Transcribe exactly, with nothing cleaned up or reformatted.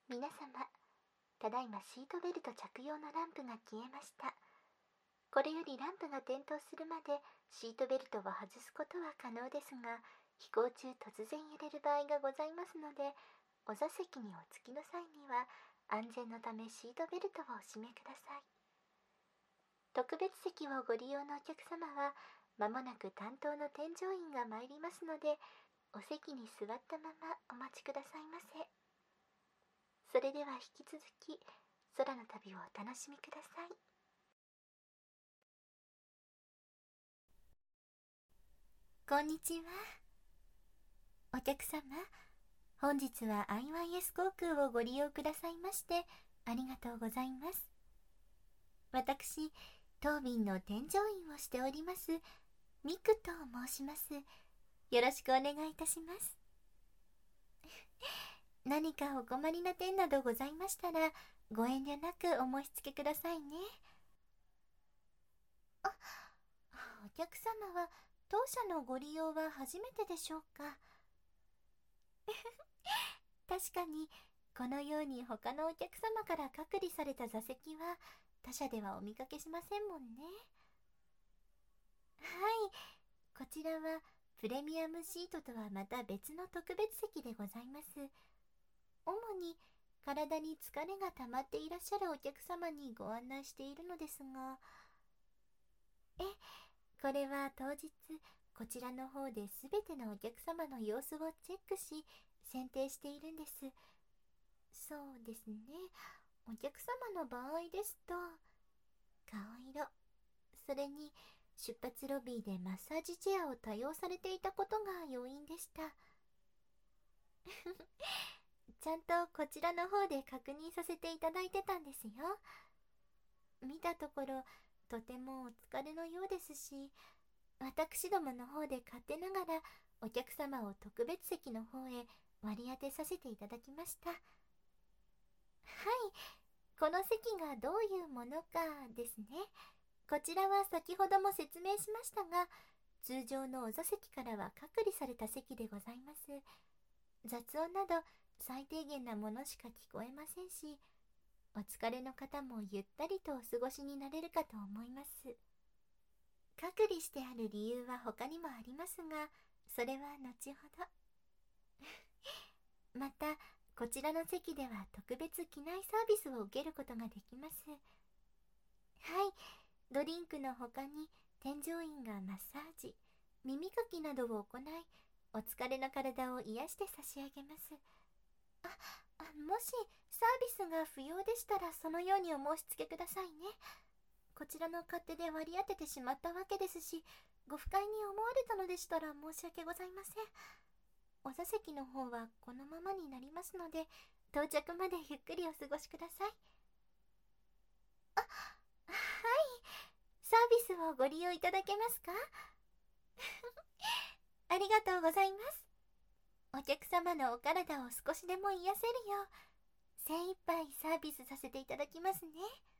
皆様、ただいまシートベルト着用のランプが消えました。これよりランプが点灯するまでシートベルトを外すことは可能ですが、飛行中突然揺れる場合がございますので、お座席にお着きの際には安全のためシートベルトをお締めください。特別席をご利用のお客様は、まもなく担当の添乗員が参りますので、お席に座ったままお待ちくださいませ。それでは引き続き、空の旅をお楽しみください。こんにちは。お客様、本日は アイワイエス 航空をご利用くださいましてありがとうございます。私、当便の添乗員をしておりますミクと申します。よろしくお願いいたします。何かお困りな点などございましたら、ご遠慮なくお申し付けくださいね。あ、お客様は当社のご利用は初めてでしょうか。確かに、このように他のお客様から隔離された座席は他社ではお見かけしませんもんね。はい、こちらはプレミアムシートとはまた別の特別席でございます。主に体に疲れが溜まっていらっしゃるお客様にご案内しているのですが、え、これは当日こちらの方で全てのお客様の様子をチェックし選定しているんです。そうですね、お客様の場合ですと顔色、それに出発ロビーでマッサージチェアを多用されていたことが要因でした。ちゃんとこちらの方で確認させていただいてたんですよ。見たところとてもお疲れのようですし、私どもの方で勝手ながらお客様を特別席の方へ割り当てさせていただきました。はい、この席がどういうものかですね。こちらは先ほども説明しましたが、通常のお座席からは隔離された席でございます。雑音など最低限なものしか聞こえませんし、お疲れの方もゆったりとお過ごしになれるかと思います。隔離してある理由は他にもありますが、それは後ほど。また、こちらの席では特別機内サービスを受けることができます。はい、ドリンクの他に添乗員がマッサージ、耳かきなどを行い、お疲れの体を癒して差し上げます。あ、あもしサービスが不要でしたらそのようにお申し付けくださいね。こちらの勝手で割り当ててしまったわけですし、ご不快に思われたのでしたら申し訳ございません。お座席の方はこのままになりますので、到着までゆっくりお過ごしください。あ、はい、サービスをご利用いただけますか？ありがとうございます。お客様のお体を少しでも癒せるよう、精一杯サービスさせていただきますね。